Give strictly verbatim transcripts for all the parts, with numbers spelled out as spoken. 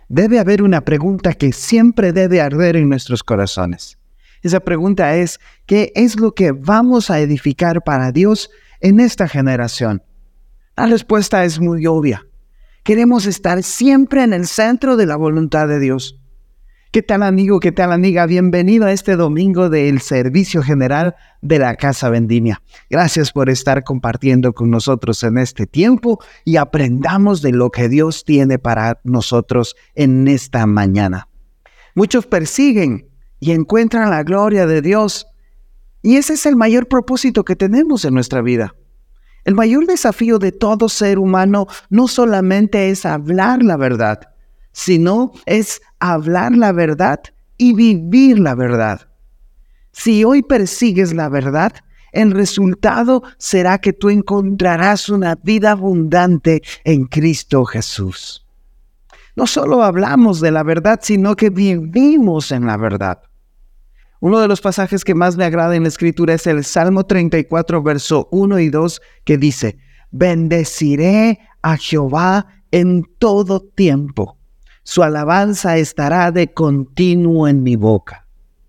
debe haber una pregunta que siempre debe arder en nuestros corazones. Esa pregunta es, ¿qué es lo que vamos a edificar para Dios en esta generación? La respuesta es muy obvia. Queremos estar siempre en el centro de la voluntad de Dios. ¿Qué tal, amigo? ¿Qué tal, amiga? Bienvenido a este domingo del Servicio General de la Casa Vendimia. Gracias por estar compartiendo con nosotros en este tiempo y aprendamos de lo que Dios tiene para nosotros en esta mañana. Muchos persiguen y encuentran la gloria de Dios, y ese es el mayor propósito que tenemos en nuestra vida. El mayor desafío de todo ser humano no solamente es hablar la verdad, sino es hablar la verdad y vivir la verdad. Si hoy persigues la verdad, el resultado será que tú encontrarás una vida abundante en Cristo Jesús. No solo hablamos de la verdad, sino que vivimos en la verdad. Uno de los pasajes que más me agrada en la Escritura es el Salmo treinta y cuatro, verso uno y dos, que dice: «Bendeciré a Jehová en todo tiempo. Su alabanza estará de continuo en mi boca.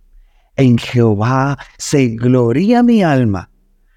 En Jehová se gloria mi alma.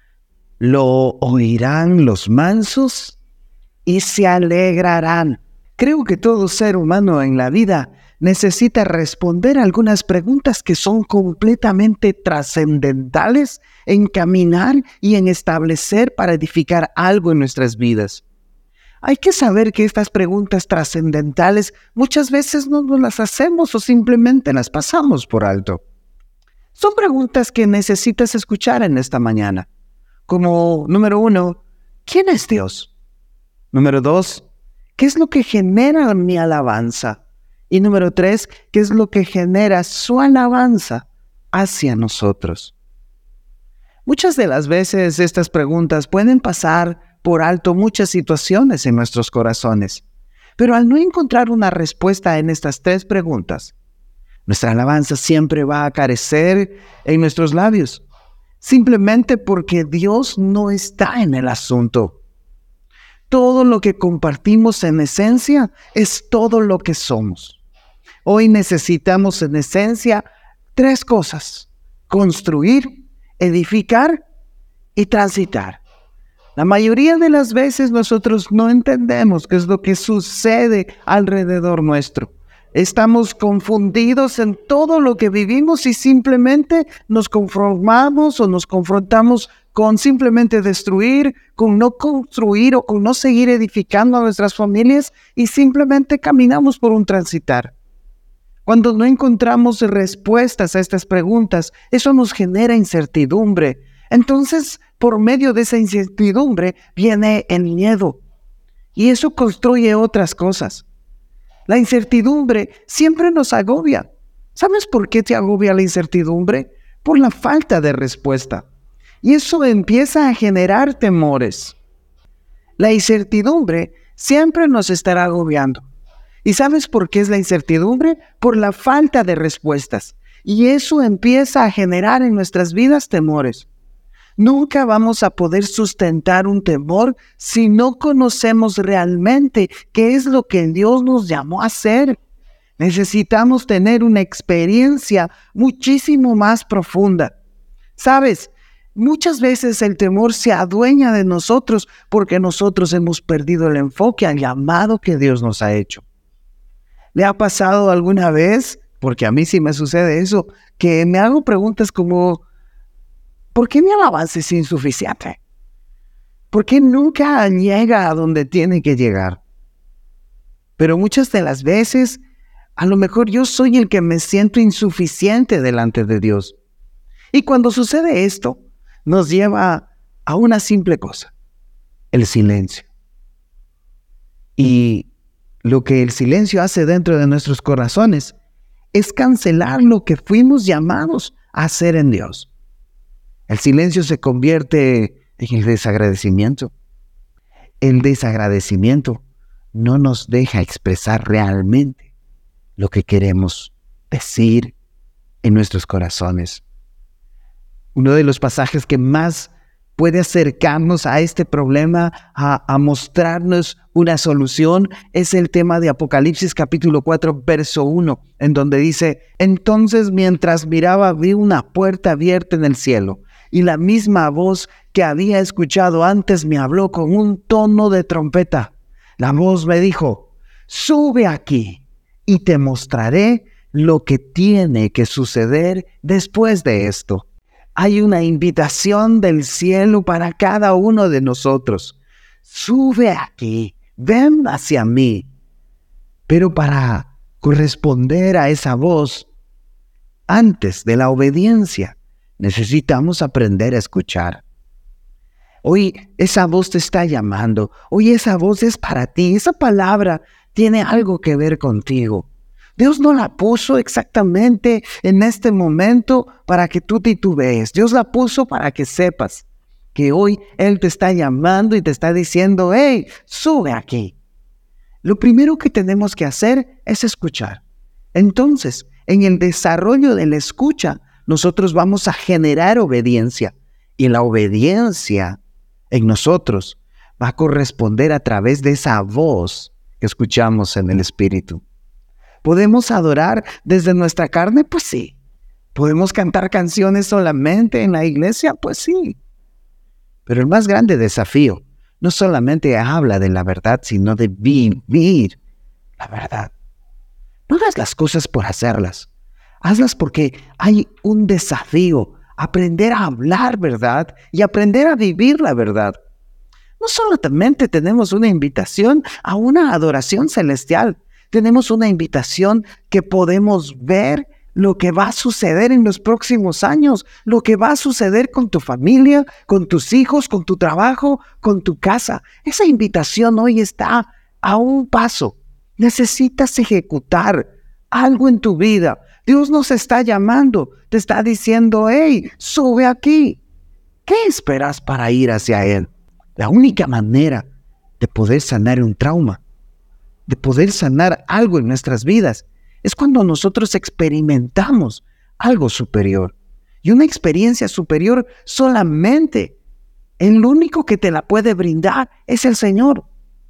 Lo oirán los mansos y se alegrarán». Creo que todo ser humano en la vida necesita responder algunas preguntas que son completamente trascendentales en caminar y en establecer para edificar algo en nuestras vidas. Hay que saber que estas preguntas trascendentales muchas veces no nos las hacemos o simplemente las pasamos por alto. Son preguntas que necesitas escuchar en esta mañana, como número uno, ¿quién es Dios? Número dos, ¿qué es lo que genera mi alabanza? Y número tres, ¿qué es lo que genera su alabanza hacia nosotros? Muchas de las veces estas preguntas pueden pasar por alto muchas situaciones en nuestros corazones, pero al no encontrar una respuesta en estas tres preguntas, nuestra alabanza siempre va a carecer en nuestros labios, simplemente porque Dios no está en el asunto. Todo lo que compartimos en esencia es todo lo que somos. Hoy necesitamos en esencia tres cosas: construir, edificar y transitar. La mayoría de las veces nosotros no entendemos qué es lo que sucede alrededor nuestro. Estamos confundidos en todo lo que vivimos y simplemente nos conformamos o nos confrontamos con simplemente destruir, con no construir o con no seguir edificando a nuestras familias, y simplemente caminamos por un transitar. Cuando no encontramos respuestas a estas preguntas, eso nos genera incertidumbre. Entonces, por medio de esa incertidumbre viene el miedo, y eso construye otras cosas. La incertidumbre siempre nos agobia. ¿Sabes por qué te agobia la incertidumbre? Por la falta de respuesta. Y eso empieza a generar temores. La incertidumbre siempre nos estará agobiando. ¿Y sabes por qué es la incertidumbre? Por la falta de respuestas. Y eso empieza a generar en nuestras vidas temores. Nunca vamos a poder sustentar un temor si no conocemos realmente qué es lo que Dios nos llamó a hacer. Necesitamos tener una experiencia muchísimo más profunda. ¿Sabes? Muchas veces el temor se adueña de nosotros porque nosotros hemos perdido el enfoque al llamado que Dios nos ha hecho. ¿Le ha pasado alguna vez? Porque a mí sí me sucede eso, que me hago preguntas como: ¿por qué mi alabanza es insuficiente? ¿Por qué nunca llega a donde tiene que llegar? Pero muchas de las veces, a lo mejor yo soy el que me siento insuficiente delante de Dios. Y cuando sucede esto, nos lleva a una simple cosa: el silencio. Y lo que el silencio hace dentro de nuestros corazones es cancelar lo que fuimos llamados a hacer en Dios. El silencio se convierte en el desagradecimiento. El desagradecimiento no nos deja expresar realmente lo que queremos decir en nuestros corazones. Uno de los pasajes que más puede acercarnos a este problema, a, a mostrarnos una solución, es el tema de Apocalipsis capítulo cuatro, verso uno, en donde dice: entonces mientras miraba vi una puerta abierta en el cielo, y la misma voz que había escuchado antes me habló con un tono de trompeta. La voz me dijo: sube aquí y te mostraré lo que tiene que suceder después de esto. Hay una invitación del cielo para cada uno de nosotros. Sube aquí, ven hacia mí. Pero para corresponder a esa voz, antes de la obediencia, necesitamos aprender a escuchar. Hoy esa voz te está llamando. Hoy esa voz es para ti. Esa palabra tiene algo que ver contigo. Dios no la puso exactamente en este momento para que tú titubees. Dios la puso para que sepas que hoy Él te está llamando y te está diciendo: hey, sube aquí. Lo primero que tenemos que hacer es escuchar. Entonces, en el desarrollo de la escucha, nosotros vamos a generar obediencia. Y la obediencia en nosotros va a corresponder a través de esa voz que escuchamos en el Espíritu. ¿Podemos adorar desde nuestra carne? Pues sí. ¿Podemos cantar canciones solamente en la iglesia? Pues sí. Pero el más grande desafío no solamente habla de la verdad, sino de vivir la verdad. No hagas las cosas por hacerlas. Hazlas porque hay un desafío. Aprender a hablar verdad y aprender a vivir la verdad. No solamente tenemos una invitación a una adoración celestial. Tenemos una invitación que podemos ver lo que va a suceder en los próximos años, lo que va a suceder con tu familia, con tus hijos, con tu trabajo, con tu casa. Esa invitación hoy está a un paso. Necesitas ejecutar algo en tu vida. Dios nos está llamando, te está diciendo: hey, sube aquí. ¿Qué esperas para ir hacia Él? La única manera de poder sanar un trauma, de poder sanar algo en nuestras vidas, es cuando nosotros experimentamos algo superior. Y una experiencia superior solamente, el único que te la puede brindar es el Señor.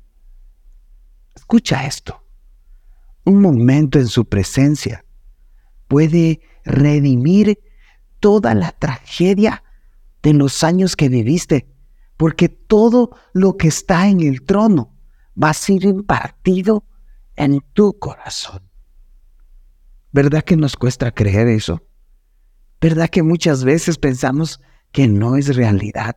Escucha esto. Un momento en su presencia puede redimir toda la tragedia de los años que viviste, porque todo lo que está en el trono va a ser impartido en tu corazón. ¿Verdad que nos cuesta creer eso? ¿Verdad que muchas veces pensamos que no es realidad?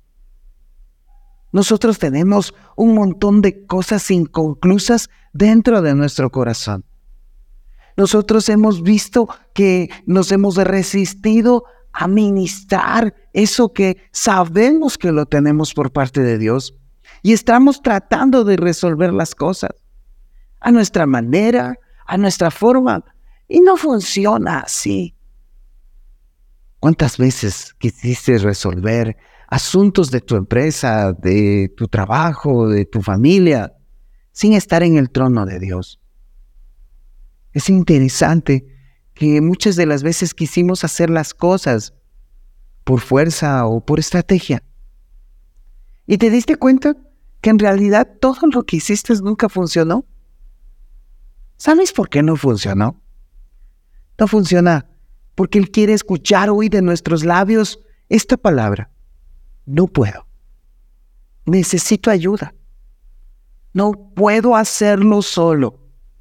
Nosotros tenemos un montón de cosas inconclusas dentro de nuestro corazón. Nosotros hemos visto que nos hemos resistido a ministrar eso que sabemos que lo tenemos por parte de Dios. Y estamos tratando de resolver las cosas a nuestra manera, a nuestra forma. Y no funciona así. ¿Cuántas veces quisiste resolver asuntos de tu empresa, de tu trabajo, de tu familia, sin estar en el trono de Dios? Es interesante que muchas de las veces quisimos hacer las cosas por fuerza o por estrategia. ¿Y te diste cuenta que en realidad todo lo que hiciste nunca funcionó? ¿Sabes por qué no funcionó? No funciona porque Él quiere escuchar hoy de nuestros labios esta palabra: no puedo. Necesito ayuda. No puedo hacerlo solo.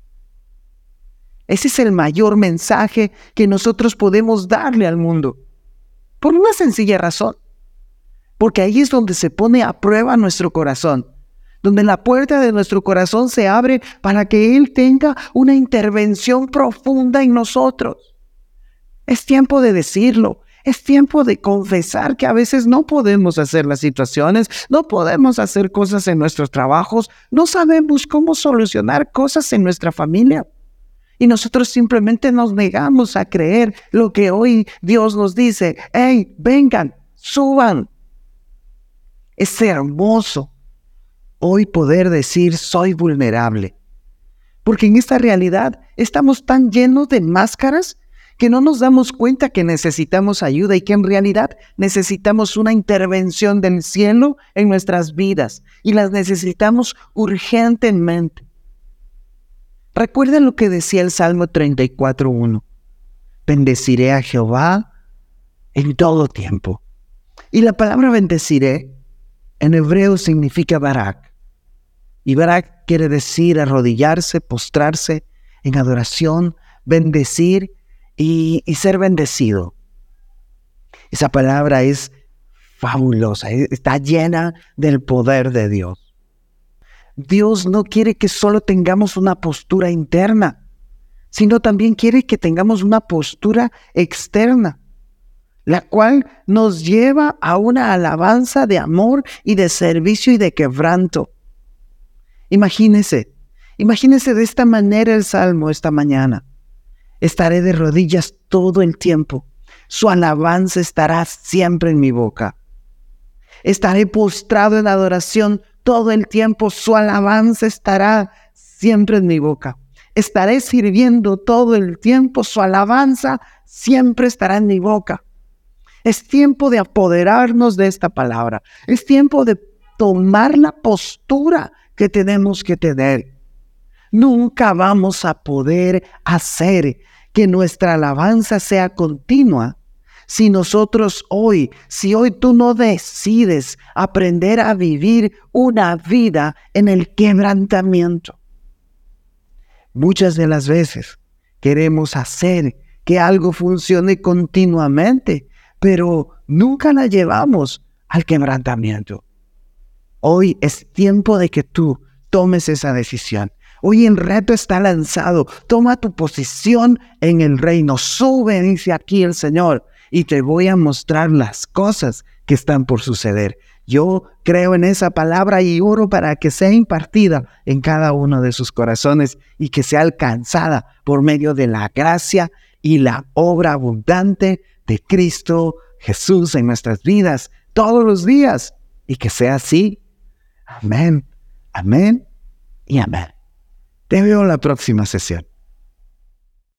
Ese es el mayor mensaje que nosotros podemos darle al mundo. Por una sencilla razón. Porque ahí es donde se pone a prueba nuestro corazón. Donde la puerta de nuestro corazón se abre para que Él tenga una intervención profunda en nosotros. Es tiempo de decirlo. Es tiempo de confesar que a veces no podemos hacer las situaciones, no podemos hacer cosas en nuestros trabajos, no sabemos cómo solucionar cosas en nuestra familia. Y nosotros simplemente nos negamos a creer lo que hoy Dios nos dice: hey, vengan, suban. Es hermoso hoy poder decir: soy vulnerable. Porque en esta realidad estamos tan llenos de máscaras que no nos damos cuenta que necesitamos ayuda y que en realidad necesitamos una intervención del cielo en nuestras vidas y las necesitamos urgentemente. Recuerden lo que decía el Salmo treinta y cuatro uno. Bendeciré a Jehová en todo tiempo. Y la palabra bendeciré en hebreo significa barak. Y barak quiere decir arrodillarse, postrarse en adoración, bendecir y, y ser bendecido. Esa palabra es fabulosa, está llena del poder de Dios. Dios no quiere que solo tengamos una postura interna, sino también quiere que tengamos una postura externa, la cual nos lleva a una alabanza de amor y de servicio y de quebranto. Imagínese, imagínese de esta manera el Salmo esta mañana. Estaré de rodillas todo el tiempo. Su alabanza estará siempre en mi boca. Estaré postrado en adoración todo el tiempo. Su alabanza estará siempre en mi boca. Estaré sirviendo todo el tiempo. Su alabanza siempre estará en mi boca. Es tiempo de apoderarnos de esta palabra. Es tiempo de tomar la postura que tenemos que tener. Nunca vamos a poder hacer que nuestra alabanza sea continua si nosotros hoy, si hoy tú no decides aprender a vivir una vida en el quebrantamiento. Muchas de las veces queremos hacer que algo funcione continuamente, pero nunca la llevamos al quebrantamiento. Hoy es tiempo de que tú tomes esa decisión. Hoy el reto está lanzado. Toma tu posición en el reino. Sube, dice aquí el Señor, y te voy a mostrar las cosas que están por suceder. Yo creo en esa palabra y oro para que sea impartida en cada uno de sus corazones y que sea alcanzada por medio de la gracia y la obra abundante de Cristo Jesús en nuestras vidas todos los días. Y que sea así. Amén, amén y amén. Te veo en la próxima sesión.